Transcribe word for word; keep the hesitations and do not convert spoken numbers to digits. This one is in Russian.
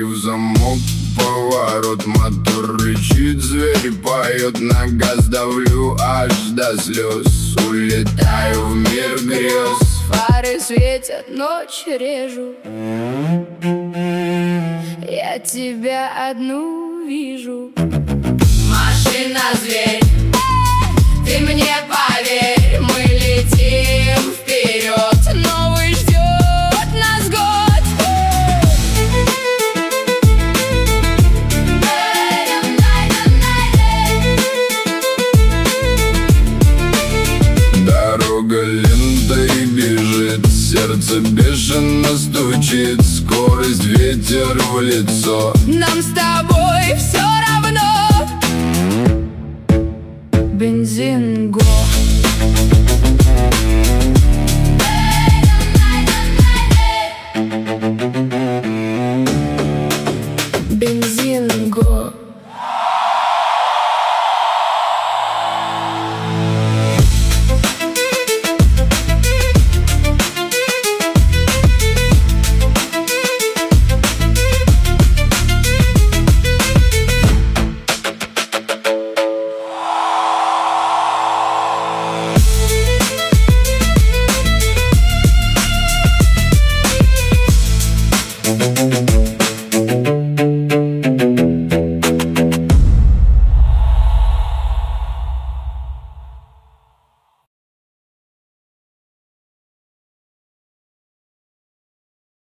в замок, поворот, мотор рычит, зверь поет, на газ давлю аж до слез. Улетаю в мир грез. Фары светят, ночь режу, я тебя одну вижу. Машина-зверь, ты мне поверь, мы летим вперед, новый ждет нас год. Дорога лентой бежит, сердце бешено стучит, скорость, ветер в лицо. Нам с тобой все равно. Бензин, го.